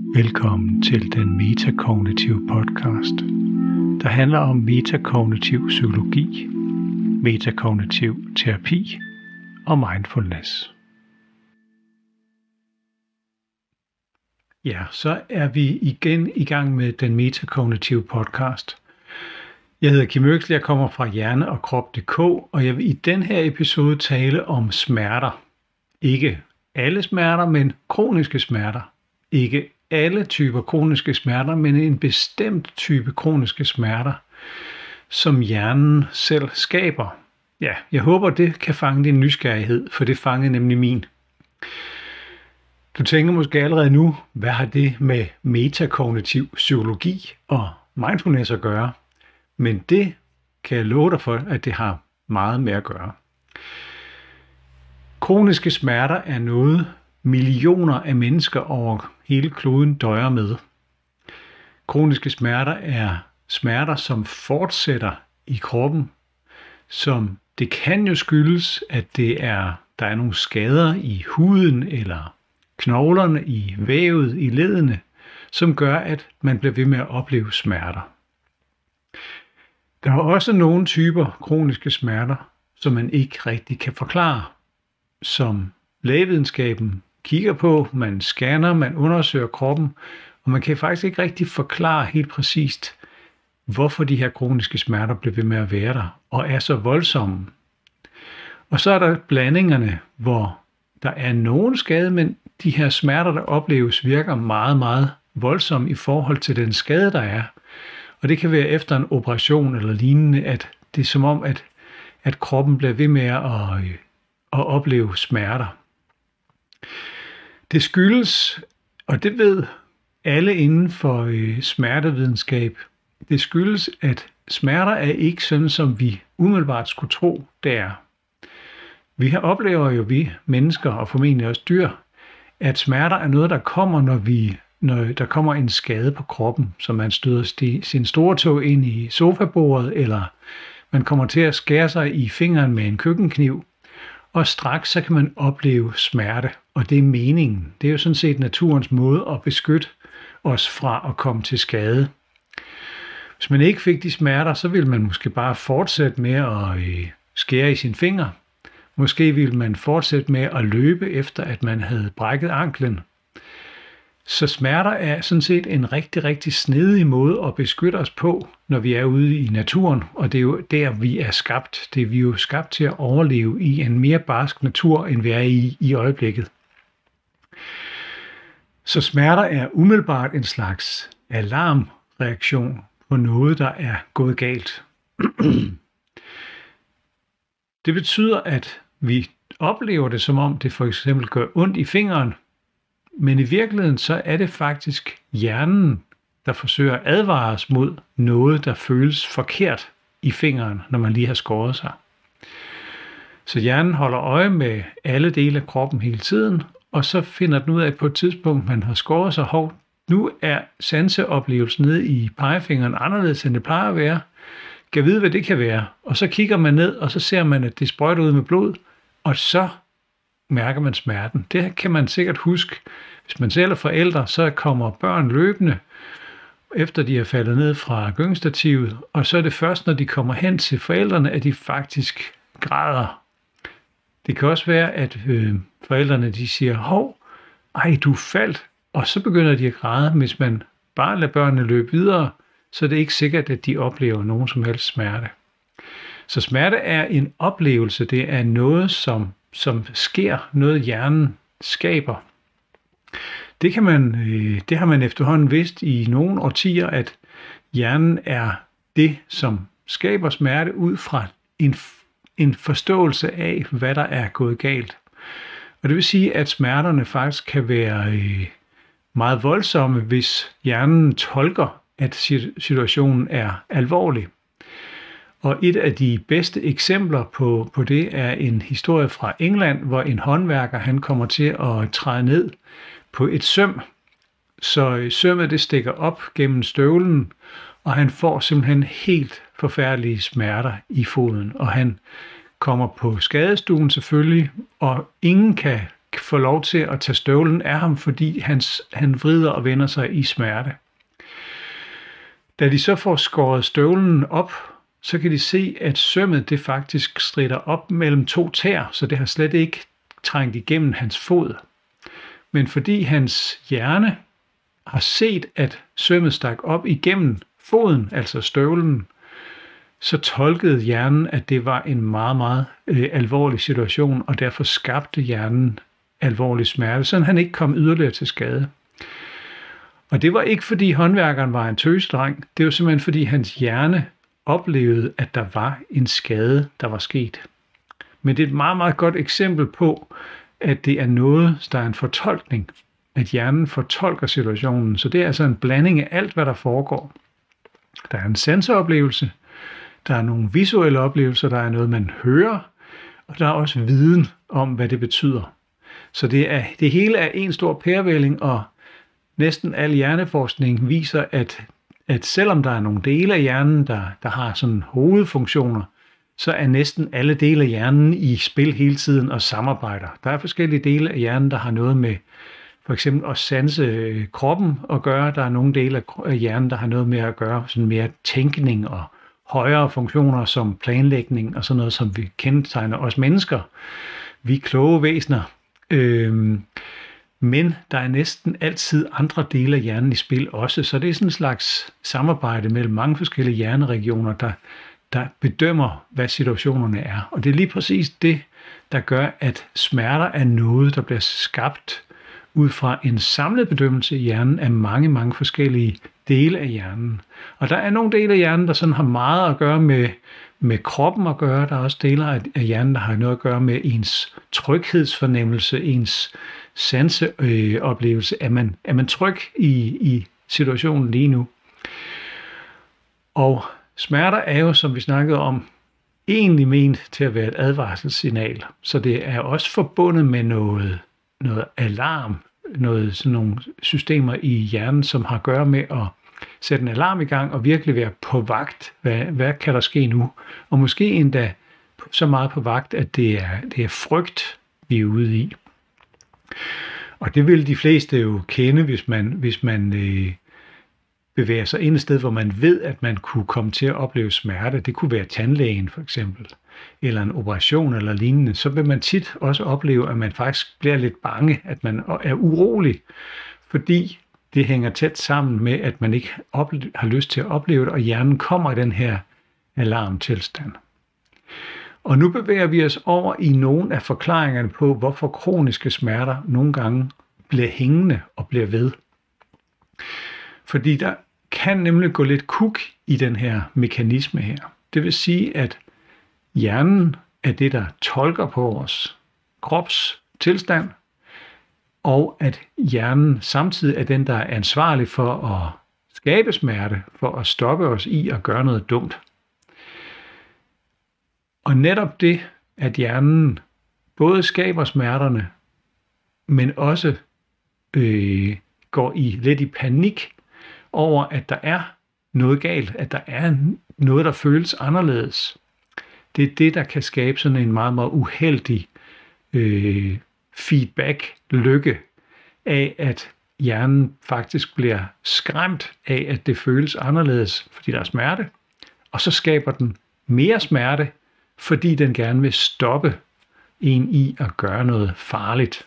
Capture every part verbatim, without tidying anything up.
Velkommen til den metakognitive podcast, der handler om metakognitiv psykologi, metakognitiv terapi og mindfulness. Ja, så er vi igen i gang med den metakognitive podcast. Jeg hedder Kim Øksel, jeg kommer fra hjerne og krop punktum d k, og jeg vil i den her episode tale om smerter. Ikke alle smerter, men kroniske smerter. Ikke alle typer kroniske smerter, men en bestemt type kroniske smerter, som hjernen selv skaber. Ja, jeg håber, det kan fange din nysgerrighed, for det fangede nemlig min. Du tænker måske allerede nu, hvad har det med metakognitiv psykologi og mindfulness at gøre? Men det kan jeg love dig for, at det har meget med at gøre. Kroniske smerter er noget, millioner af mennesker over hele kloden døjer med. Kroniske smerter er smerter, som fortsætter i kroppen, som det kan jo skyldes, at det er, der er nogle skader i huden eller knoglerne i vævet i leddene, som gør, at man bliver ved med at opleve smerter. Der er også nogle typer kroniske smerter, som man ikke rigtig kan forklare, som lægevidenskaben kigger på, man scanner, man undersøger kroppen, og man kan faktisk ikke rigtig forklare helt præcist, hvorfor de her kroniske smerter bliver ved med at være der, og er så voldsomme. Og så er der blandingerne, hvor der er nogen skade, men de her smerter, der opleves, virker meget, meget voldsomme i forhold til den skade, der er. Og det kan være efter en operation eller lignende, at det er som om, at, at kroppen bliver ved med at, at opleve smerter. Det skyldes, og det ved alle inden for øh, smertevidenskab, det skyldes, at smerter er ikke sådan, som vi umiddelbart skulle tro, det er. Vi oplever jo, vi mennesker og formentlig også dyr, at smerter er noget, der kommer, når, vi, når der kommer en skade på kroppen, så man støder sti, sin store tog ind i sofabordet, eller man kommer til at skære sig i fingeren med en køkkenkniv, og straks så kan man opleve smerte, og det er meningen. Det er jo sådan set naturens måde at beskytte os fra at komme til skade. Hvis man ikke fik de smerter, så ville man måske bare fortsætte med at øh, skære i sine fingre. Måske ville man fortsætte med at løbe efter, at man havde brækket anklen. Så smerter er sådan set en rigtig, rigtig snedig måde at beskytte os på, når vi er ude i naturen. Og det er jo der, vi er skabt. Det er vi jo skabt til at overleve i en mere barsk natur, end vi er i i øjeblikket. Så smerter er umiddelbart en slags alarmreaktion på noget, der er gået galt. Det betyder, at vi oplever det, som om det for eksempel gør ondt i fingeren, men i virkeligheden så er det faktisk hjernen, der forsøger at advare os mod noget, der føles forkert i fingeren, når man lige har skåret sig. Så hjernen holder øje med alle dele af kroppen hele tiden, og så finder den ud af, at på et tidspunkt, man har skåret sig, hov, nu er sanseoplevelsen nede i pegefingeren anderledes, end det plejer at være. Kan vide, hvad det kan være. Og så kigger man ned, og så ser man, at det sprøjter ud med blod, og så mærker man smerten. Det kan man sikkert huske. Hvis man selv er forældre, så kommer børn løbende, efter de er faldet ned fra gyngestativet, og så er det først, når de kommer hen til forældrene, at de faktisk græder. Det kan også være, at øh, forældrene de siger, hov, ej, du faldt, og så begynder de at græde. Hvis man bare lader børnene løbe videre, så er det ikke sikkert, at de oplever nogen som helst smerte. Så smerte er en oplevelse, det er noget, som, som sker, noget hjernen skaber. Det, kan man, det har man efterhånden vidst i nogle årtier, at hjernen er det, som skaber smerte ud fra en, en forståelse af, hvad der er gået galt. Og det vil sige, at smerterne faktisk kan være meget voldsomme, hvis hjernen tolker, at situationen er alvorlig. Og et af de bedste eksempler på, på det er en historie fra England, hvor en håndværker han kommer til at træde ned på et søm. Så sømmet det stikker op gennem støvlen, og han får simpelthen helt forfærdelige smerter i foden. Og han kommer på skadestuen selvfølgelig, og ingen kan får lov til at tage støvlen af ham, fordi hans, han vrider og vender sig i smerte. Da de så får skåret støvlen op, så kan de se, at sømmet det faktisk stritter op mellem to tæer, så det har slet ikke trængt igennem hans fod. Men fordi hans hjerne har set, at sømmet stak op igennem foden, altså støvlen, så tolkede hjernen, at det var en meget, meget øh, alvorlig situation, og derfor skabte hjernen alvorlig smerte, så han ikke kom yderligere til skade. Og det var ikke, fordi håndværkeren var en tøsedreng, det var simpelthen, fordi hans hjerne oplevede, at der var en skade, der var sket. Men det er et meget, meget godt eksempel på, at det er noget, der er en fortolkning, at hjernen fortolker situationen. Så det er altså en blanding af alt, hvad der foregår. Der er en sanseoplevelse, der er nogle visuelle oplevelser, der er noget, man hører, og der er også viden om, hvad det betyder. Så det, er, det hele er en stor pærevælling, og næsten al hjerneforskning viser, at, at selvom der er nogle dele af hjernen, der, der har sådan hovedfunktioner, så er næsten alle dele af hjernen i spil hele tiden og samarbejder. Der er forskellige dele af hjernen, der har noget med for eksempel at sanse kroppen at gøre. Der er nogle dele af hjernen, der har noget med at gøre sådan mere tænkning og højere funktioner som planlægning og sådan noget, som vi kendetegner os mennesker. Vi er kloge væsener. Øhm, men der er næsten altid andre dele af hjernen i spil også, så det er sådan en slags samarbejde mellem mange forskellige hjerneregioner, der, der bedømmer, hvad situationerne er. Og det er lige præcis det, der gør, at smerter er noget, der bliver skabt ud fra en samlet bedømmelse i hjernen af mange, mange forskellige dele af hjernen. Og der er nogle dele af hjernen, der sådan har meget at gøre med, med kroppen at gøre. Der er også dele af hjernen, der har noget at gøre med ens tryghedsfornemmelse, ens sanseoplevelse. Øh, er, man, er man tryg i, i situationen lige nu? Og smerter er jo, som vi snakkede om, egentlig ment til at være et advarselssignal. Så det er også forbundet med noget, noget alarm, noget, sådan nogle systemer i hjernen, som har at gøre med at sætte en alarm i gang og virkelig være på vagt. Hvad, hvad kan der ske nu? Og måske endda så meget på vagt, at det er, det er frygt, vi er ude i. Og det vil de fleste jo kende, hvis man, hvis man øh, bevæger sig ind et sted, hvor man ved, at man kunne komme til at opleve smerte. Det kunne være tandlægen for eksempel, eller en operation eller lignende. Så vil man tit også opleve, at man faktisk bliver lidt bange, at man er urolig, fordi det hænger tæt sammen med, at man ikke ople- har lyst til at opleve det, og hjernen kommer i den her alarmtilstand. Og nu bevæger vi os over i nogle af forklaringerne på, hvorfor kroniske smerter nogle gange bliver hængende og bliver ved. Fordi der kan nemlig gå lidt kuk i den her mekanisme her. Det vil sige, at hjernen er det, der tolker på vores kropstilstand, og at hjernen samtidig er den, der er ansvarlig for at skabe smerte, for at stoppe os i at gøre noget dumt. Og netop det, at hjernen både skaber smerterne, men også øh, går i lidt i panik over, at der er noget galt, at der er noget, der føles anderledes. Det er det, der kan skabe sådan en meget, meget uheldig øh, feedback-lykke af, at hjernen faktisk bliver skræmt af, at det føles anderledes, fordi der er smerte, og så skaber den mere smerte, fordi den gerne vil stoppe en i at gøre noget farligt.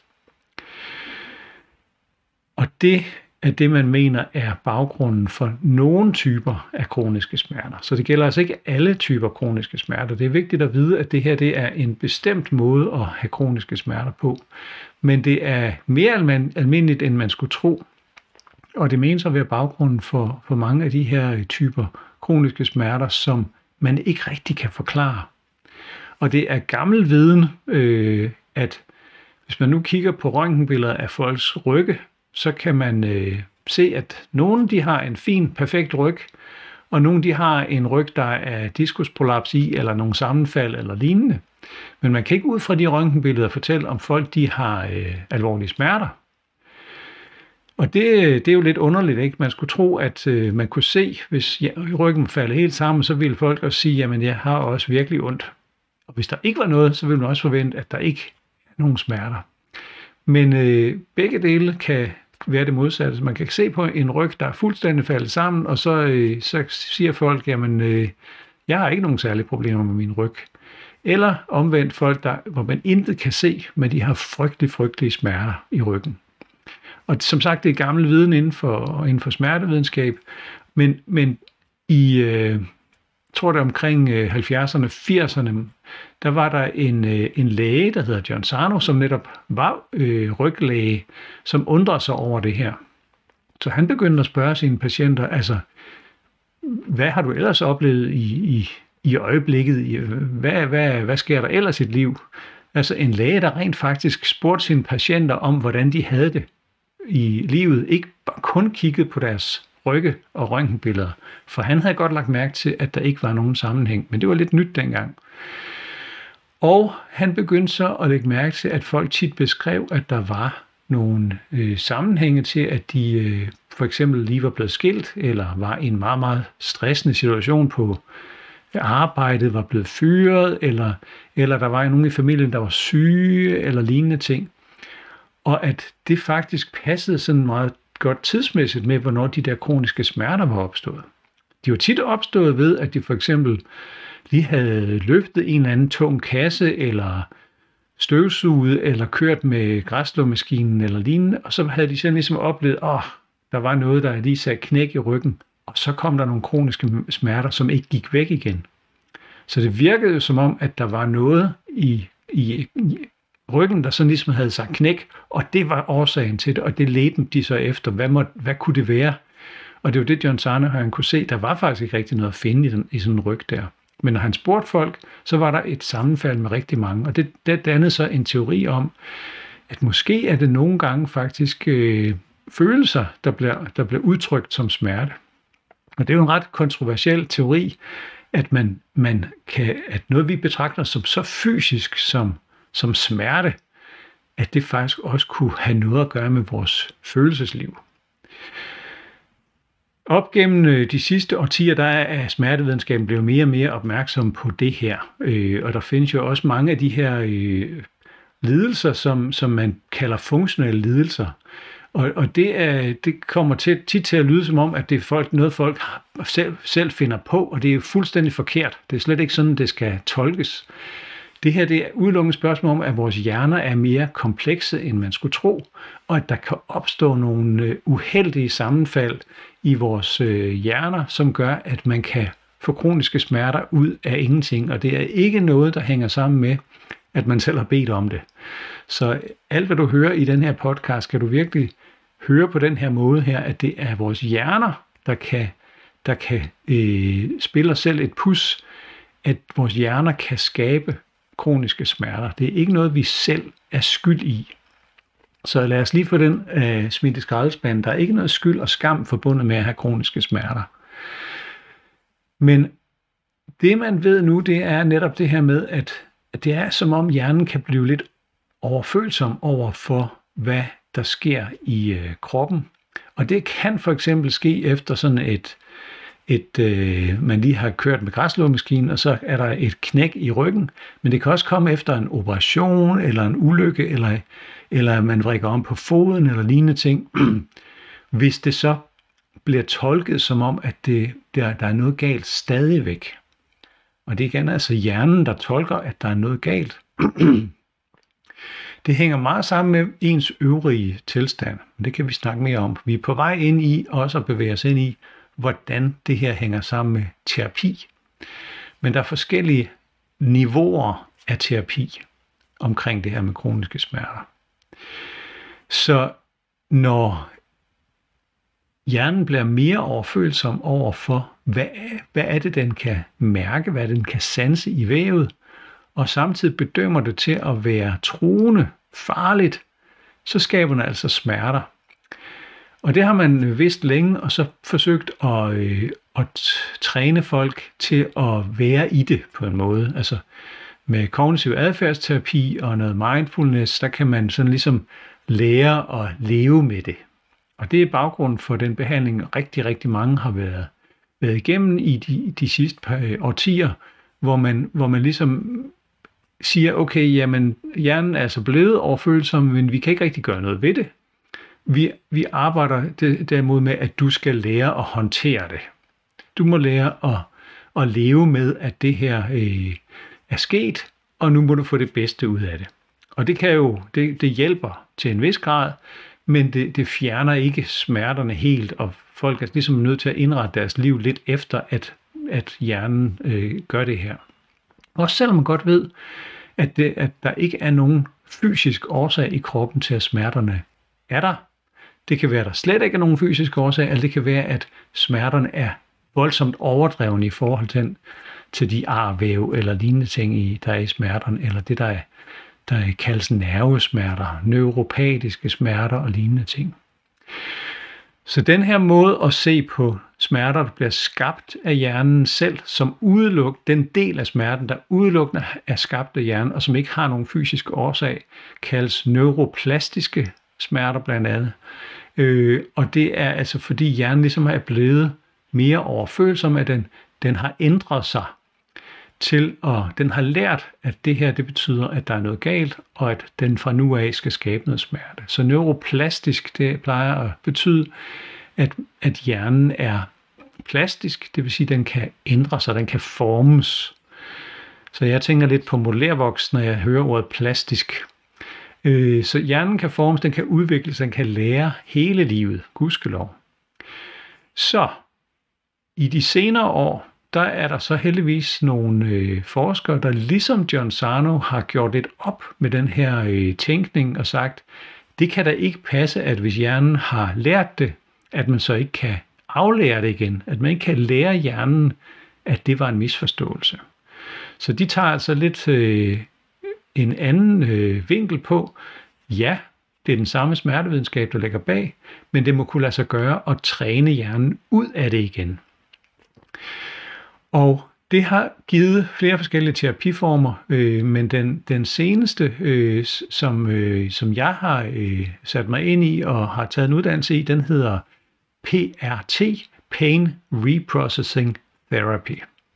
Og det er det, man mener er baggrunden for nogle typer af kroniske smerter. Så det gælder altså ikke alle typer kroniske smerter. Det er vigtigt at vide, at det her det er en bestemt måde at have kroniske smerter på. Men det er mere almindeligt, end man skulle tro. Og det menes at være baggrunden for, for mange af de her typer kroniske smerter, som man ikke rigtig kan forklare. Og det er gammel viden, øh, at hvis man nu kigger på røntgenbilleder af folks rygge, så kan man øh, se, at nogle de har en fin, perfekt ryg, og nogle de har en ryg, der er diskusprolaps i, eller nogle sammenfald eller lignende. Men man kan ikke ud fra de røntgenbilleder fortælle, om folk de har øh, alvorlige smerter. Og det, det er jo lidt underligt, ikke? Man skulle tro, at øh, man kunne se, hvis ryggen falder helt sammen, så ville folk også sige, jamen jeg har også virkelig ondt. Og hvis der ikke var noget, så ville man også forvente, at der ikke er nogen smerter. Men øh, begge dele kan være det modsatte. Så man kan se på en ryg, der er fuldstændig faldet sammen, og så, øh, så siger folk, jamen, øh, jeg har ikke nogen særlige problemer med min ryg. Eller omvendt folk, der, hvor man intet kan se, men de har frygtelig, frygtelige smerter i ryggen. Og som sagt, det er gammel viden inden for, inden for smertevidenskab, men, men i, øh, jeg tror det er omkring øh, halvfjerdserne, firserne, der var der en, øh, en læge, der hedder John Sarno, som netop var øh, ryglæge, som undrede sig over det her. Så han begyndte at spørge sine patienter, altså, hvad har du ellers oplevet i, i, i øjeblikket? Hvad, hvad, hvad sker der ellers i dit liv? Altså en læge, der rent faktisk spurgte sine patienter om, hvordan de havde det i livet, ikke kun kiggede på deres rygge og røntgenbilleder, for han havde godt lagt mærke til, at der ikke var nogen sammenhæng, men det var lidt nyt dengang. Og han begyndte så at lægge mærke til, at folk tit beskrev, at der var nogle øh, sammenhænge til, at de øh, for eksempel lige var blevet skilt, eller var i en meget, meget stressende situation på arbejdet, var blevet fyret, eller, eller der var nogen i familien, der var syge, eller lignende ting. Og at det faktisk passede sådan meget godt tidsmæssigt med, hvornår de der kroniske smerter var opstået. De var tit opstået ved, at de for eksempel lige havde løftet en eller anden tung kasse, eller støvsuget, eller kørt med græsslåmaskinen, eller lignende, og så havde de sådan ligesom oplevet, åh, oh, der var noget, der lige sagde knæk i ryggen, og så kom der nogle kroniske smerter, som ikke gik væk igen. Så det virkede jo som om, at der var noget i, i, i ryggen, der sådan ligesom havde sagt knæk, og det var årsagen til det, og det ledte de så efter, hvad, må, hvad kunne det være? Og det var det, John Sarno han kunne se, der var faktisk ikke rigtig noget at finde i, den, i sådan en ryg der. Men når han spurgte folk, så var der et sammenfald med rigtig mange, og det, det dannede så en teori om, at måske er det nogle gange faktisk øh, følelser, der bliver, der bliver udtrykt som smerte. Og det er jo en ret kontroversiel teori, at man, man kan, at noget vi betragter som så fysisk som, som smerte, at det faktisk også kunne have noget at gøre med vores følelsesliv. Op gennem de sidste årtier, der er smertevidenskaben blevet mere og mere opmærksom på det her. Og der findes jo også mange af de her lidelser, som, som man kalder funktionelle lidelser. Og, og det, er, det kommer til, tit til at lyde som om, at det er folk, noget folk selv, selv finder på, og det er jo fuldstændig forkert. Det er slet ikke sådan, det skal tolkes. Det her det er udelukkende spørgsmål om, at vores hjerner er mere komplekse, end man skulle tro, og at der kan opstå nogle uheldige sammenfald i vores hjerner, som gør, at man kan få kroniske smerter ud af ingenting, og det er ikke noget, der hænger sammen med, at man selv har bedt om det. Så alt, hvad du hører i den her podcast, kan du virkelig høre på den her måde her, at det er vores hjerner, der kan, der kan øh, spille os selv et pus, at vores hjerner kan skabe kroniske smerter. Det er ikke noget, vi selv er skyld i. Så lad os lige få den øh, smidt i skraldespanden. Der er ikke noget skyld og skam forbundet med at have kroniske smerter. Men det, man ved nu, det er netop det her med, at, at det er som om hjernen kan blive lidt overfølsom over for, hvad der sker i øh, kroppen. Og det kan for eksempel ske efter sådan et, et øh, man lige har kørt med græsslåmaskinen, og så er der et knæk i ryggen. Men det kan også komme efter en operation, eller en ulykke, eller, eller man vrikker om på foden, eller lignende ting. Hvis det så bliver tolket som om, at det, der, der er noget galt stadigvæk. Og det er igen altså hjernen, der tolker, at der er noget galt. Det hænger meget sammen med ens øvrige tilstand. Det kan vi snakke mere om. Vi er på vej ind i, også at bevæge os ind i, hvordan det her hænger sammen med terapi. Men der er forskellige niveauer af terapi omkring det her med kroniske smerter. Så når hjernen bliver mere overfølsom over for, hvad, hvad er det, den kan mærke, hvad den kan sanse i vævet, og samtidig bedømmer det til at være truende, farligt, så skaber den altså smerter. Og det har man vidst længe, og så forsøgt at, øh, at træne folk til at være i det på en måde. Altså med kognitiv adfærdsterapi og noget mindfulness, der kan man sådan ligesom lære at leve med det. Og det er baggrunden for den behandling, rigtig, rigtig mange har været, været igennem i de, de sidste par årtier, hvor man, hvor man ligesom siger, okay, jamen hjernen er altså blevet overfølsom, men vi kan ikke rigtig gøre noget ved det. Vi, vi arbejder derimod med, at du skal lære at håndtere det. Du må lære at, at leve med, at det her øh, er sket, og nu må du få det bedste ud af det. Og det kan jo, det, det hjælper til en vis grad, men det, det fjerner ikke smerterne helt, og folk er ligesom nødt til at indrette deres liv lidt efter, at, at hjernen øh, gør det her. Også selvom man godt ved, at, det, at der ikke er nogen fysisk årsag i kroppen til, at smerterne er der. Det kan være, at der slet ikke er nogen fysisk årsag, eller det kan være, at smerterne er voldsomt overdrevne i forhold til, til de arvæv eller lignende ting, i, der er i smerterne, eller det, der, er, der kaldes nervesmerter, neuropatiske smerter og lignende ting. Så den her måde at se på smerter, der bliver skabt af hjernen selv, som udelukker den del af smerten, der udelukkende er skabt af hjernen, og som ikke har nogen fysisk årsag, kaldes neuroplastiske smerter blandt andet. Øh, og det er altså fordi hjernen ligesom er blevet mere overfølsom, at den, den har ændret sig til, og den har lært, at det her det betyder, at der er noget galt, og at den fra nu af skal skabe noget smerte. Så neuroplastisk, det plejer at betyde, at, at hjernen er plastisk, det vil sige, at den kan ændre sig, den kan formes. Så jeg tænker lidt på modellervoks, når jeg hører ordet plastisk. Øh, så hjernen kan formes, den kan udvikles, den kan lære hele livet, gudskelov. Så i de senere år, der er der så heldigvis nogle øh, forskere, der ligesom John Sarno har gjort lidt op med den her øh, tænkning og sagt, det kan da ikke passe, at hvis hjernen har lært det, at man så ikke kan aflære det igen, at man ikke kan lære hjernen, at det var en misforståelse. Så de tager altså lidt øh, en anden øh, vinkel på, ja, det er den samme smertevidenskab, der ligger bag, men det må kunne lade sig gøre at træne hjernen ud af det igen. Og det har givet flere forskellige terapiformer, øh, men den, den seneste, øh, som, øh, som jeg har øh, sat mig ind i og har taget en uddannelse i, den hedder P R T, Pain Reprocessing Therapy.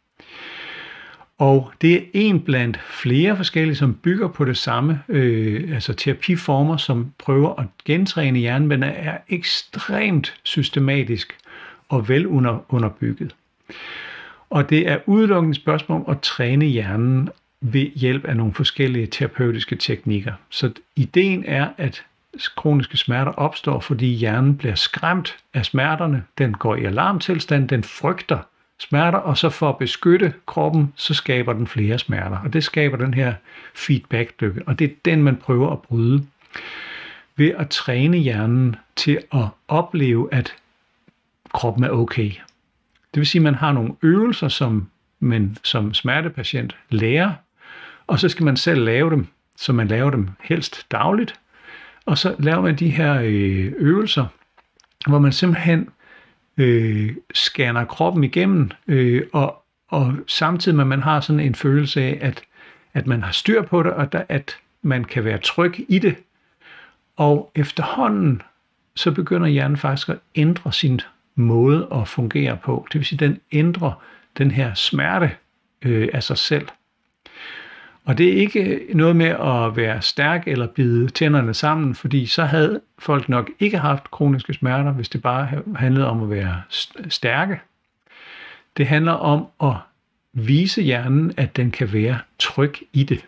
Og det er en blandt flere forskellige, som bygger på det samme, øh, altså terapiformer, som prøver at gentræne hjernen, men er ekstremt systematisk og vel under, underbygget. Og det er udelukkende et spørgsmål om at træne hjernen ved hjælp af nogle forskellige terapeutiske teknikker. Så ideen er, at kroniske smerter opstår, fordi hjernen bliver skræmt af smerterne. Den går i alarmtilstand, den frygter smerter, og så for at beskytte kroppen, så skaber den flere smerter. Og det skaber den her feedback-dykke, og det er den, man prøver at bryde ved at træne hjernen til at opleve, at kroppen er okay. Det vil sige, at man har nogle øvelser, som man som smertepatient lærer, og så skal man selv lave dem, så man laver dem helst dagligt. Og så laver man de her øvelser, hvor man simpelthen øh, scanner kroppen igennem, øh, og, og samtidig med, at man har sådan en følelse af, at, at man har styr på det, og der, at man kan være tryg i det. Og efterhånden, så begynder hjernen faktisk at ændre sin måde at fungere på. Det vil sige, at den ændrer den her smerte øh, af sig selv. Og det er ikke noget med at være stærk eller bide tænderne sammen, fordi så havde folk nok ikke haft kroniske smerter, hvis det bare handlede om at være stærke. Det handler om at vise hjernen, at den kan være tryg i det.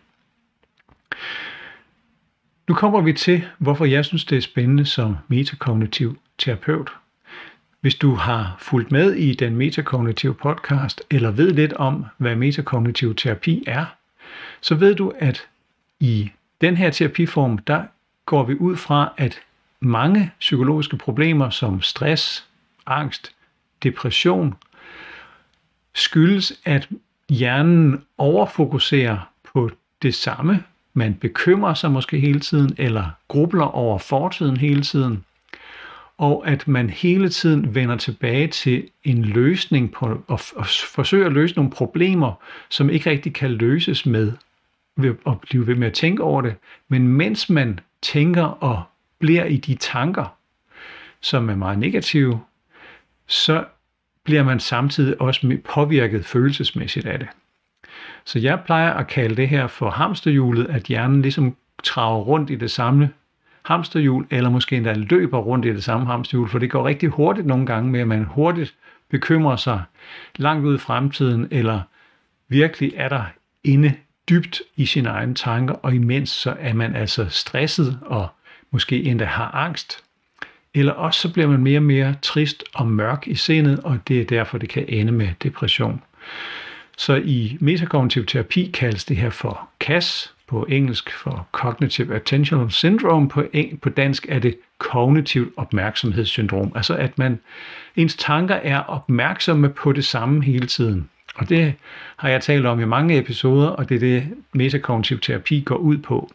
Nu kommer vi til, hvorfor jeg synes, det er spændende som metakognitiv terapeut. Hvis du har fulgt med i den metakognitive podcast, eller ved lidt om, hvad metakognitiv terapi er, så ved du, at i den her terapiform, der går vi ud fra, at mange psykologiske problemer som stress, angst, depression, skyldes, at hjernen overfokuserer på det samme. Man bekymrer sig måske hele tiden, eller grubler over fortiden hele tiden, og at man hele tiden vender tilbage til en løsning på, og, og forsøger at løse nogle problemer, som ikke rigtig kan løses med ved at blive ved med at tænke over det. Men mens man tænker og bliver i de tanker, som er meget negative, så bliver man samtidig også påvirket følelsesmæssigt af det. Så jeg plejer at kalde det her for hamsterhjulet, at hjernen ligesom traver rundt i det samme hamsterhjul, eller måske endda løber rundt i det samme hamsterhjul, for det går rigtig hurtigt nogle gange med, at man hurtigt bekymrer sig langt ud i fremtiden, eller virkelig er der inde dybt i sine egne tanker, og imens så er man altså stresset og måske endda har angst. Eller også så bliver man mere og mere trist og mørk i sindet, og det er derfor, det kan ende med depression. Så i metakognitiv terapi kaldes det her for C A S, på engelsk for Cognitive Attentional Syndrome, på, på dansk er det kognitivt opmærksomhedssyndrom, altså at man, ens tanker er opmærksomme på det samme hele tiden. Og det har jeg talt om i mange episoder, og det er det, metakognitiv terapi går ud på.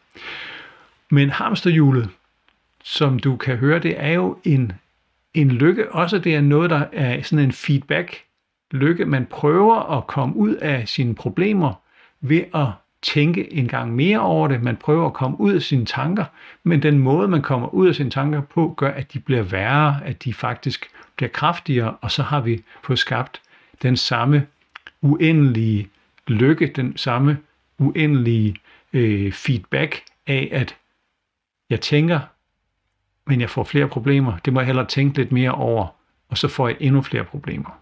Men hamsterhjulet, som du kan høre, det er jo en, en lykke. Også det er noget, der er sådan en feedback-lykke. Man prøver at komme ud af sine problemer ved at tænke en gang mere over det. Man prøver at komme ud af sine tanker, men den måde, man kommer ud af sine tanker på, gør, at de bliver værre, at de faktisk bliver kraftigere, og så har vi fået skabt den samme uendelige lykke, den samme uendelige øh, feedback af, at jeg tænker, men jeg får flere problemer. Det må jeg hellere tænke lidt mere over, og så får jeg endnu flere problemer.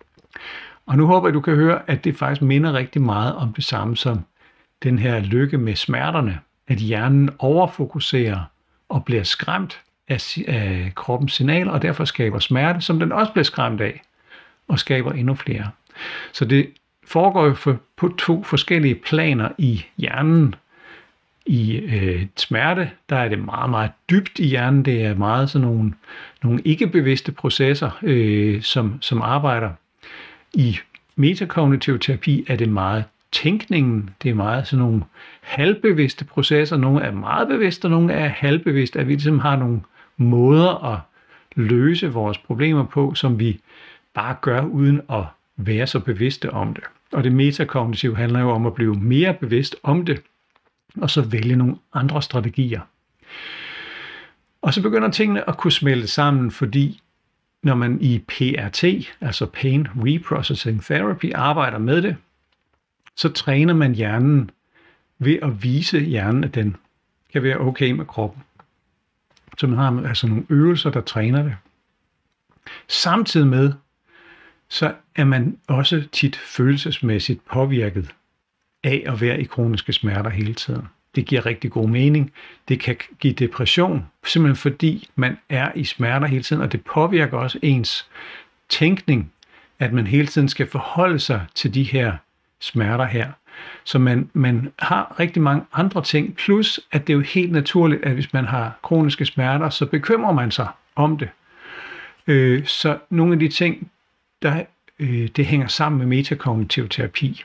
Og nu håber jeg, du kan høre, at det faktisk minder rigtig meget om det samme som den her lykke med smerterne, at hjernen overfokuserer og bliver skræmt af, af kroppens signaler, og derfor skaber smerte, som den også bliver skræmt af, og skaber endnu flere. Så det foregår jo for, på to forskellige planer i hjernen. I øh, smerte, der er det meget, meget dybt i hjernen. Det er meget sådan nogle, nogle ikke-bevidste processer, øh, som, som arbejder. I metakognitiv terapi er det meget tænkningen. Det er meget sådan nogle halvbevidste processer. Nogle er meget bevidste, og nogle er halvbevidste. At vi ligesom har nogle måder at løse vores problemer på, som vi bare gør uden at være så bevidste om det. Og det metakognitive handler jo om at blive mere bevidst om det, og så vælge nogle andre strategier. Og så begynder tingene at kunne smelte sammen, fordi når man i P R T, altså Pain Reprocessing Therapy, arbejder med det, så træner man hjernen ved at vise hjernen, at den kan være okay med kroppen. Så man har altså nogle øvelser, der træner det. Samtidig med, så er man også tit følelsesmæssigt påvirket af at være i kroniske smerter hele tiden. Det giver rigtig god mening. Det kan give depression, simpelthen fordi man er i smerter hele tiden, og det påvirker også ens tænkning, at man hele tiden skal forholde sig til de her smerter her. Så man, man har rigtig mange andre ting, plus at det er jo helt naturligt, at hvis man har kroniske smerter, så bekymrer man sig om det. Øh, så nogle af de ting, der, øh, det hænger sammen med metakognitiv terapi.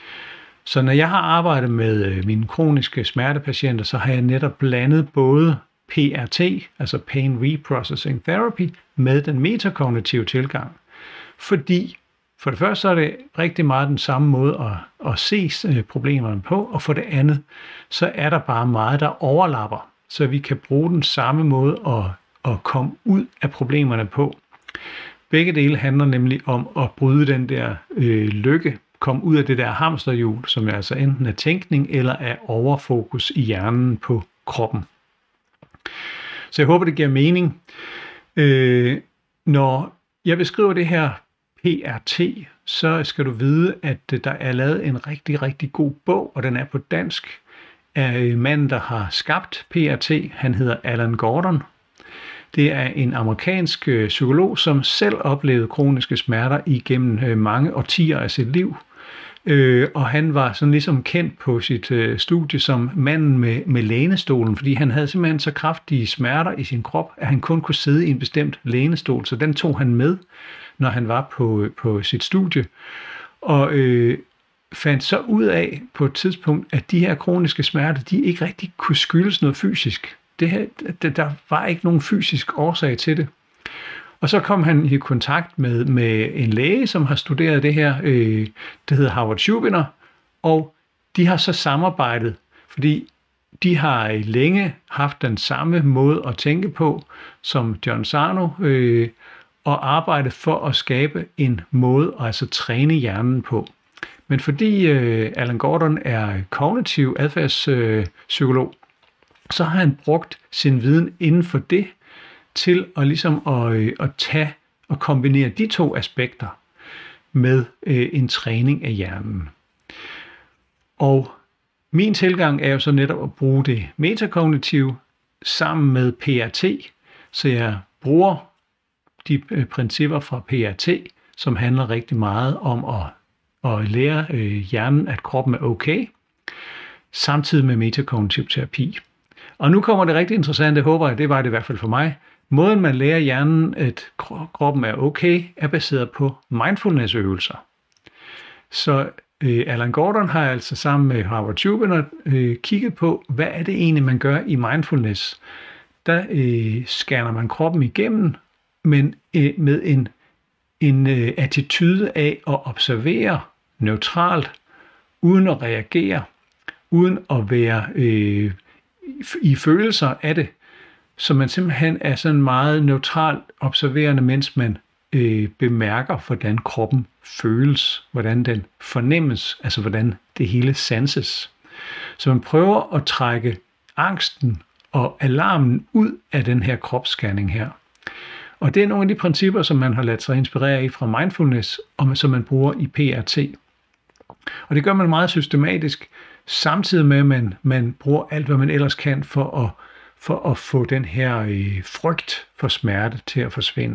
Så når jeg har arbejdet med øh, mine kroniske smertepatienter, så har jeg netop blandet både P R T, altså Pain Reprocessing Therapy, med den metakognitive tilgang. Fordi for det første så er det rigtig meget den samme måde at, at se øh, problemerne på, og for det andet, så er der bare meget, der overlapper, så vi kan bruge den samme måde at, at komme ud af problemerne på. Begge dele handler nemlig om at bryde den der øh, lykke, komme ud af det der hamsterhjul, som er altså enten er tænkning eller er overfokus i hjernen på kroppen. Så jeg håber, det giver mening. Øh, når jeg beskriver det her P R T, så skal du vide, at der er lavet en rigtig, rigtig god bog, og den er på dansk, af manden, der har skabt P R T. Han hedder Alan Gordon. Det er en amerikansk psykolog, som selv oplevede kroniske smerter igennem mange årtier af sit liv. Øh, og han var sådan ligesom kendt på sit øh, studie som manden med, med lænestolen, fordi han havde simpelthen så kraftige smerter i sin krop, at han kun kunne sidde i en bestemt lænestol. Så den tog han med, når han var på, på sit studie. Og øh, fandt så ud af på et tidspunkt, at de her kroniske smerter, de ikke rigtig kunne skyldes noget fysisk. Det her, der var ikke nogen fysisk årsag til det. Og så kom han i kontakt med, med en læge, som har studeret det her, øh, det hedder Howard Schubiner, og de har så samarbejdet, fordi de har længe haft den samme måde at tænke på som John Sarno, øh, og arbejdet for at skabe en måde at altså træne hjernen på. Men fordi øh, Alan Gordon er kognitiv adfærdspsykolog, øh, så har han brugt sin viden inden for det til at, ligesom at, øh, at tage og kombinere de to aspekter med øh, en træning af hjernen. Og min tilgang er jo så netop at bruge det metakognitive sammen med P R T, så jeg bruger de øh, principper fra P R T, som handler rigtig meget om at, at lære øh, hjernen, at kroppen er okay, samtidig med metakognitiv terapi. Og nu kommer det rigtig interessant, det håber jeg, det var det i hvert fald for mig. Måden man lærer hjernen, at kroppen er okay, er baseret på mindfulness-øvelser. Så øh, Alan Gordon har altså sammen med Harvard Tubular øh, kigget på, hvad er det egentlig, man gør i mindfulness. Der øh, scanner man kroppen igennem, men øh, med en, en øh, attitude af at observere neutralt, uden at reagere, uden at være øh, i følelser af det. Så man simpelthen er sådan meget neutralt observerende, mens man øh, bemærker, hvordan kroppen føles, hvordan den fornemmes, altså hvordan det hele sanses. Så man prøver at trække angsten og alarmen ud af den her kropsscanning her. Og det er nogle af de principper, som man har ladet sig inspirere af fra mindfulness, og som man bruger i P R T. Og det gør man meget systematisk, samtidig med, at man, man bruger alt, hvad man ellers kan for at, for at få den her øh, frygt for smerte til at forsvinde.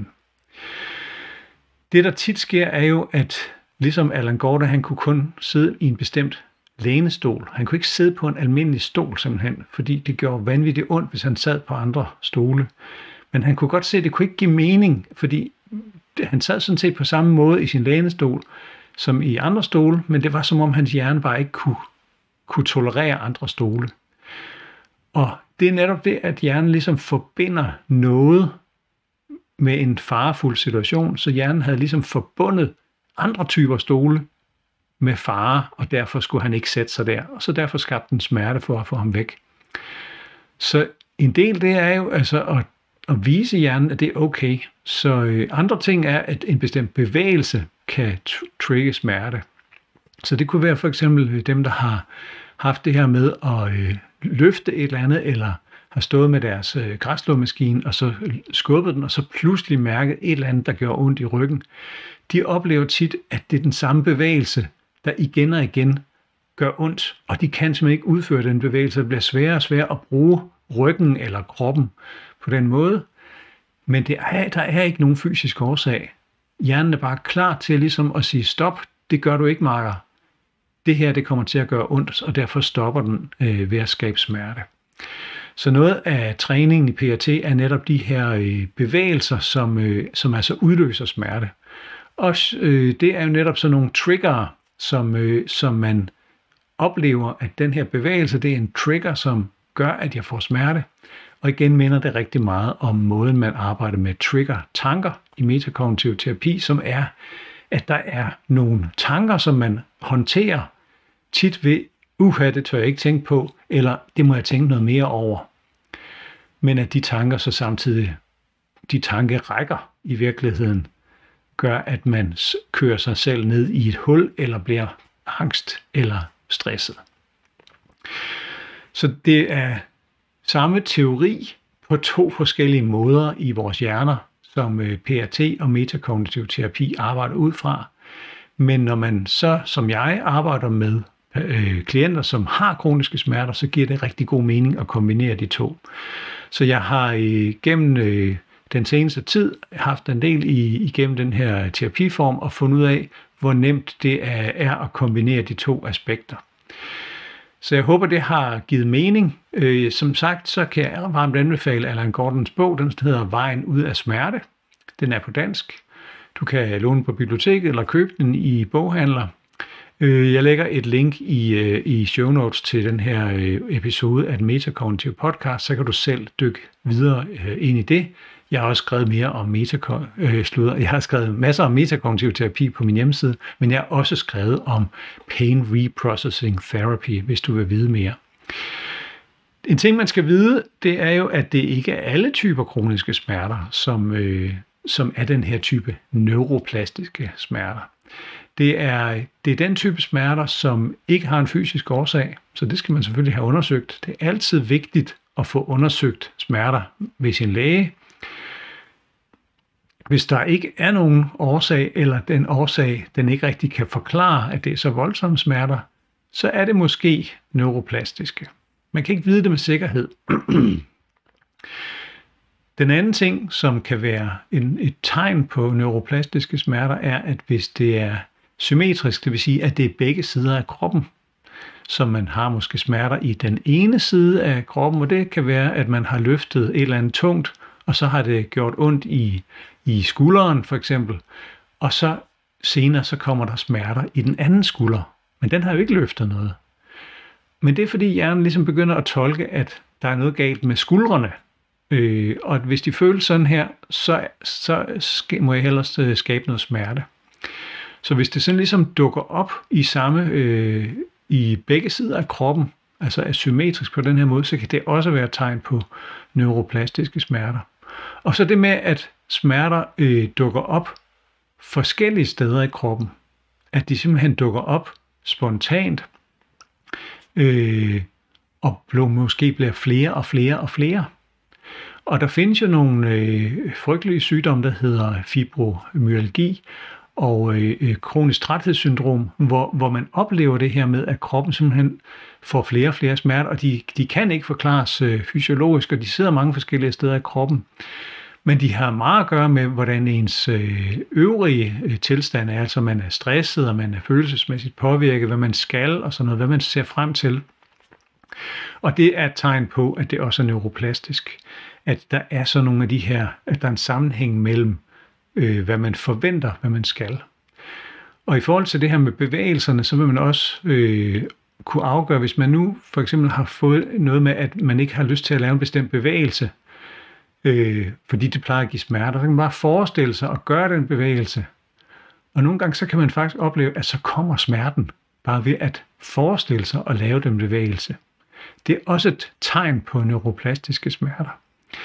Det, der tit sker, er jo, at ligesom Alan Gordon, han kunne kun sidde i en bestemt lænestol. Han kunne ikke sidde på en almindelig stol simpelthen, fordi det gjorde vanvittigt ondt, hvis han sad på andre stole. Men han kunne godt se, at det kunne ikke give mening, fordi han sad sådan set på samme måde i sin lænestol som i andre stole, men det var som om hans hjerne bare ikke kunne, kunne tolerere andre stole. Og det er netop det, at hjernen ligesom forbinder noget med en farefuld situation, så hjernen havde ligesom forbundet andre typer stole med fare, og derfor skulle han ikke sætte sig der, og så derfor skabte den smerte for at få ham væk. Så en del det er jo altså at, at vise hjernen, at det er okay. Så øh, andre ting er, at en bestemt bevægelse kan trigge smerte. Så det kunne være for eksempel dem, der har haft det her med at øh, løfte et eller andet, eller har stået med deres øh, græsslåmaskine, og så skubbet den, og så pludselig mærket et eller andet, der gør ondt i ryggen. De oplever tit, at det er den samme bevægelse, der igen og igen gør ondt, og de kan simpelthen ikke udføre den bevægelse. Det bliver sværere og sværere at bruge ryggen eller kroppen på den måde. Men det er, der er ikke nogen fysisk årsag. Hjernen er bare klar til ligesom at sige, stop, det gør du ikke, makker. Det her, det kommer til at gøre ondt, og derfor stopper den øh, ved at skabe smerte. Så noget af træningen i P R T er netop de her øh, bevægelser, som, øh, som altså udløser smerte. Og øh, det er jo netop sådan nogle trigger, som, øh, som man oplever, at den her bevægelse, det er en trigger, som gør, at jeg får smerte. Og igen minder det rigtig meget om måden, man arbejder med trigger-tanker i metakognitiv terapi, som er, at der er nogle tanker, som man håndterer tit ved, uha, det tør jeg ikke tænke på, eller det må jeg tænke noget mere over. Men at de tanker så samtidig, de tankerækker i virkeligheden, gør, at man kører sig selv ned i et hul, eller bliver angst eller stresset. Så det er samme teori på to forskellige måder i vores hjerner, som P R T og metakognitiv terapi arbejder ud fra. Men når man så, som jeg, arbejder med øh, klienter, som har kroniske smerter, så giver det rigtig god mening at kombinere de to. Så jeg har øh, gennem øh, den seneste tid haft en del i, igennem den her terapiform og fundet ud af, hvor nemt det er, er at kombinere de to aspekter. Så jeg håber, det har givet mening. Øh, som sagt, så kan jeg varmt anbefale Alan Gordons bog. Den hedder Vejen ud af smerte. Den er på dansk. Du kan låne den på biblioteket eller købe den i boghandler. Øh, jeg lægger et link i, øh, i show notes til den her øh, episode af den metakognitive podcast, så kan du selv dykke videre øh, ind i det. Jeg har også skrevet mere om metakog- øh, slutter. Jeg har skrevet masser om metakognitiv terapi på min hjemmeside, men jeg har også skrevet om pain reprocessing therapy, hvis du vil vide mere. En ting, man skal vide, det er jo, at det ikke er alle typer kroniske smerter, som, øh, som er den her type neuroplastiske smerter. Det er, det er den type smerter, som ikke har en fysisk årsag, så det skal man selvfølgelig have undersøgt. Det er altid vigtigt at få undersøgt smerter ved sin læge. Hvis der ikke er nogen årsag, eller den årsag, den ikke rigtig kan forklare, at det er så voldsomme smerter, så er det måske neuroplastiske. Man kan ikke vide det med sikkerhed. Den anden ting, som kan være en, et tegn på neuroplastiske smerter, er, at hvis det er symmetrisk, det vil sige, at det er begge sider af kroppen, så man har måske smerter i den ene side af kroppen, og det kan være, at man har løftet et eller andet tungt, og så har det gjort ondt i, i skulderen for eksempel, og så senere så kommer der smerter i den anden skulder, men den har jo ikke løftet noget. Men det er fordi hjernen ligesom begynder at tolke, at der er noget galt med skuldrene, øh, og hvis de føles sådan her, så, så må jeg hellere skabe noget smerte. Så hvis det sådan ligesom dukker op i samme øh, i begge sider af kroppen, altså asymmetrisk på den her måde, så kan det også være et tegn på neuroplastiske smerter. Og så det med, at smerter øh, dukker op forskellige steder i kroppen, at de simpelthen dukker op spontant, øh, og måske bliver flere og flere og flere. Og der findes jo nogle øh, frygtelige sygdomme, der hedder fibromyalgi, og øh, kronisk træthedssyndrom, hvor, hvor man oplever det her med, at kroppen simpelthen får flere og flere smerter, og de, de kan ikke forklares øh, fysiologisk, og de sidder mange forskellige steder i kroppen. Men de har meget at gøre med, hvordan ens øh, øvrige øh, tilstand er, altså man er stresset, og man er følelsesmæssigt påvirket, hvad man skal, og sådan noget, hvad man ser frem til. Og det er et tegn på, at det også er neuroplastisk, at der er så nogle af de her, at der er en sammenhæng mellem Øh, hvad man forventer, hvad man skal. Og i forhold til det her med bevægelserne, så vil man også øh, kunne afgøre, hvis man nu for eksempel har fået noget med, at man ikke har lyst til at lave en bestemt bevægelse, øh, fordi det plejer at give smerter, så kan man bare forestille sig at gøre den bevægelse. Og nogle gange så kan man faktisk opleve, at så kommer smerten bare ved at forestille sig at lave den bevægelse. Det er også et tegn på neuroplastiske smerter.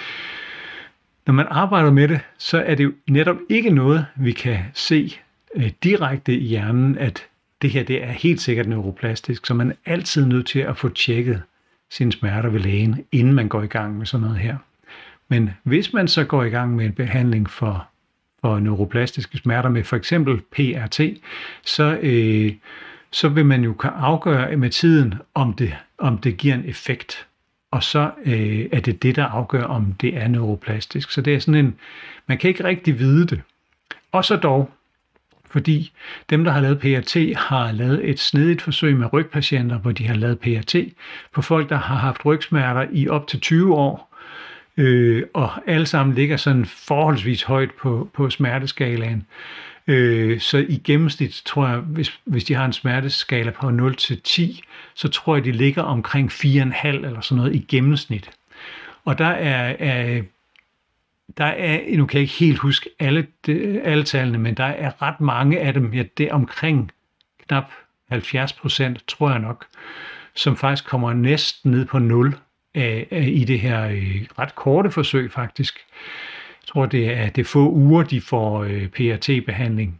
Når man arbejder med det, så er det jo netop ikke noget, vi kan se øh, direkte i hjernen, at det her det er helt sikkert neuroplastisk, så man er altid nødt til at få tjekket sine smerter ved lægen, inden man går i gang med sådan noget her. Men hvis man så går i gang med en behandling for, for neuroplastiske smerter med for eksempel P R T, så, øh, så vil man jo kunne afgøre med tiden, om det, om det giver en effekt. Og så øh, er det det, der afgør, om det er neuroplastisk. Så det er sådan en, man kan ikke rigtig vide det. Og så dog, fordi dem, der har lavet P R T, har lavet et snedigt forsøg med rygpatienter, hvor de har lavet P R T på folk, der har haft rygsmerter i op til tyve år. Øh, og alle sammen ligger sådan forholdsvis højt på, på smerteskalaen. Øh, så i gennemsnit tror jeg, hvis, hvis de har en smerteskala på nul til ti, så tror jeg, de ligger omkring fire komma fem eller sådan noget i gennemsnit. Og der er, er, der er nu kan jeg ikke helt huske alle, alle tallene, men der er ret mange af dem, ja, det er omkring knap halvfjerds procent, tror jeg nok, som faktisk kommer næsten ned på nul af, af, i det her øh, ret korte forsøg faktisk. Jeg tror, det er, det er få uger, de får øh, P R T-behandling.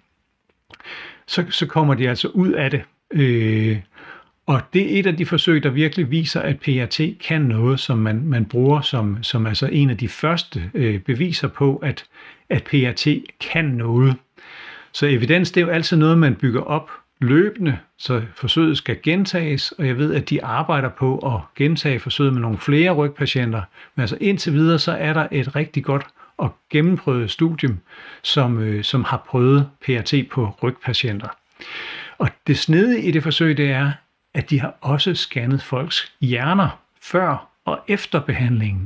Så, så kommer de altså ud af det. Øh, og det er et af de forsøg, der virkelig viser, at P R T kan noget, som man, man bruger som, som altså en af de første øh, beviser på, at, at P R T kan noget. Så evidens, det er jo altid noget, man bygger op løbende, så forsøget skal gentages, og jeg ved, at de arbejder på at gentage forsøget med nogle flere rygpatienter. Men altså indtil videre, så er der et rigtig godt og gennemprøvet studium, som, øh, som har prøvet P R T på rygpatienter. Og det snedige i det forsøg, det er, at de har også scannet folks hjerner før og efter behandlingen.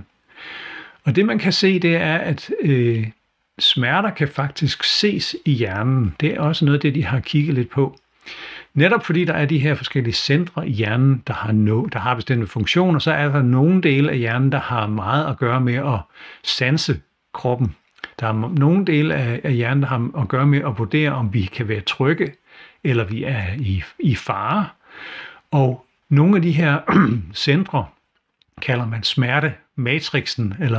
Og det man kan se, det er, at øh, smerter kan faktisk ses i hjernen. Det er også noget af det, de har kigget lidt på. Netop fordi der er de her forskellige centre i hjernen, der har, no, der har bestemte funktioner, så er der nogle dele af hjernen, der har meget at gøre med at sanse kroppen. Der er nogle dele af, af hjernen, der har at gøre med at vurdere, om vi kan være trygge, eller vi er i, i fare. Og nogle af de her centre kalder man smertematrixen, eller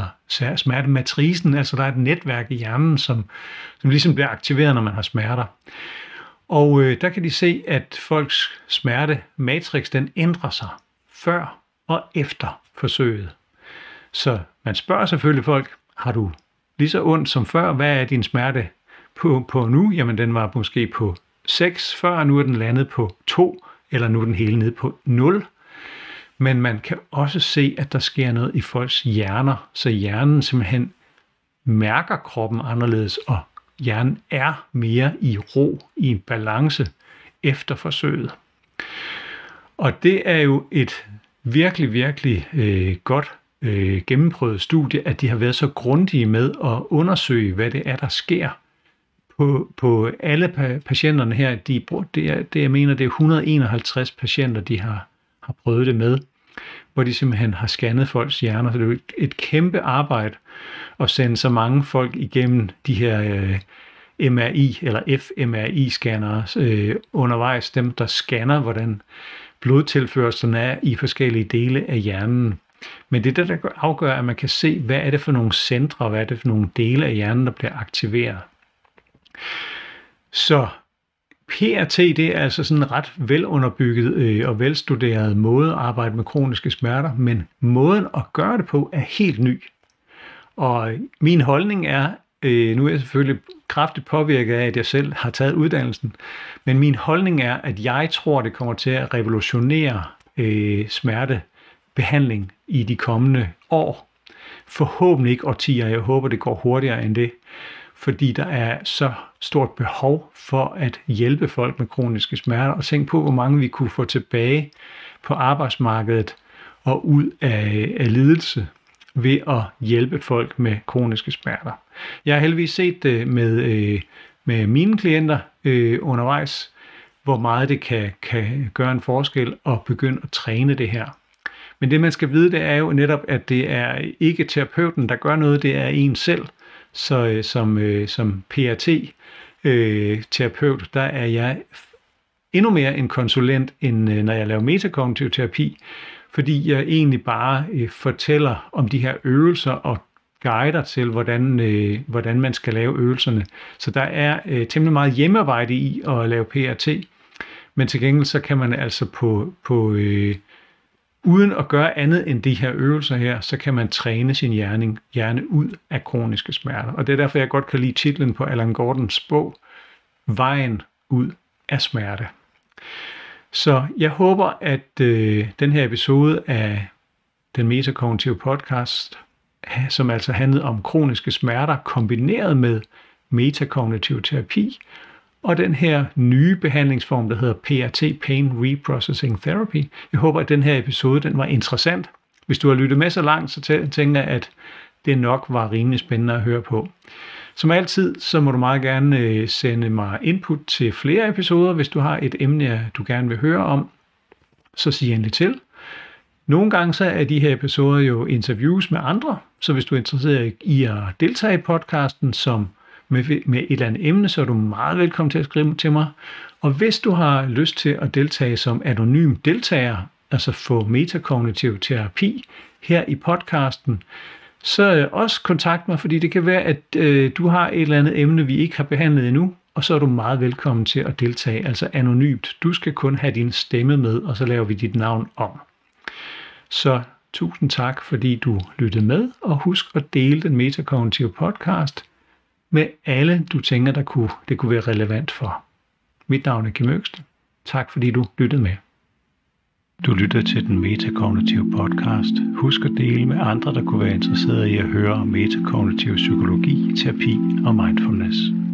smertematricen, altså der er et netværk i hjernen, som, som ligesom bliver aktiveret, når man har smerter. Og øh, der kan de se, at folks smertematrix, den ændrer sig før og efter forsøget. Så man spørger selvfølgelig folk, har du lige så ondt som før? Hvad er din smerte på, på nu? Jamen den var måske på seks før, nu er den landet på to, eller nu er den hele nede på nul. Men man kan også se, at der sker noget i folks hjerner, så hjernen simpelthen mærker kroppen anderledes, og hjernen er mere i ro, i en balance efter forsøget. Og det er jo et virkelig, virkelig øh, godt øh, gennemprøvet studie, at de har været så grundige med at undersøge, hvad det er, der sker på, på alle pa- patienterne her. De, det, er, det, jeg mener, det er et hundrede og enoghalvtreds patienter, de har, har prøvet det med, hvor de simpelthen har scannet folks hjerner. Så det er jo et, et kæmpe arbejde at sende så mange folk igennem de her øh, M R I eller F M R I-scannere øh, undervejs, dem der scanner, hvordan blodtilførslen er i forskellige dele af hjernen. Men det er det, der afgør, at man kan se, hvad er det for nogle centre, hvad er det for nogle dele af hjernen, der bliver aktiveret. Så P R T, det er altså sådan en ret velunderbygget øh, og velstuderet måde at arbejde med kroniske smerter, men måden at gøre det på er helt ny. Og min holdning er, øh, nu er jeg selvfølgelig kraftigt påvirket af, at jeg selv har taget uddannelsen, men min holdning er, at jeg tror, det kommer til at revolutionere øh, smertebehandling i de kommende år. Forhåbentlig ikke årtier, jeg håber, det går hurtigere end det, fordi der er så stort behov for at hjælpe folk med kroniske smerter, og tænk på, hvor mange vi kunne få tilbage på arbejdsmarkedet og ud af, af lidelse ved at hjælpe folk med kroniske smerter. Jeg har heldigvis set det med, øh, med mine klienter øh, undervejs, hvor meget det kan, kan gøre en forskel at begynde at træne det her. Men det man skal vide, det er jo netop, at det er ikke terapeuten, der gør noget, det er en selv. Så øh, som, øh, som P R T-terapeut, øh, der er jeg endnu mere en konsulent, end øh, når jeg laver metakognitiv terapi, fordi jeg egentlig bare øh, fortæller om de her øvelser og guider til, hvordan, øh, hvordan man skal lave øvelserne. Så der er øh, temmelig meget hjemmearbejde i at lave P R T, men til gengæld så kan man altså på, på øh, uden at gøre andet end de her øvelser her, så kan man træne sin hjerne, hjerne ud af kroniske smerter. Og det er derfor, jeg godt kan lide titlen på Alan Gordons bog, Vejen ud af smerte. Så jeg håber, at øh, den her episode af den metakognitive podcast, som altså handlede om kroniske smerter, kombineret med metakognitiv terapi, og den her nye behandlingsform, der hedder P R T, Pain Reprocessing Therapy. Jeg håber, at den her episode den var interessant. Hvis du har lyttet med så langt, så tænker jeg, at det nok var rimelig spændende at høre på. Som altid, så må du meget gerne sende mig input til flere episoder, hvis du har et emne, du gerne vil høre om. Så sig endelig til. Nogle gange så er de her episoder jo interviews med andre, så hvis du er interesseret i at deltage i podcasten som med, med et eller andet emne, så er du meget velkommen til at skrive til mig. Og hvis du har lyst til at deltage som anonym deltager, altså få metakognitiv terapi her i podcasten, så også kontakt mig, fordi det kan være, at øh, du har et eller andet emne, vi ikke har behandlet endnu, og så er du meget velkommen til at deltage, altså anonymt. Du skal kun have din stemme med, og så laver vi dit navn om. Så tusind tak, fordi du lyttede med, og husk at dele den metakognitive podcast med alle, du tænker, der kunne, det kunne være relevant for. Mit navn er Kim Øksted. Tak fordi du lyttede med. Du lytter til den metakognitive podcast. Husk at dele med andre, der kunne være interesserede i at høre om metakognitiv psykologi, terapi og mindfulness.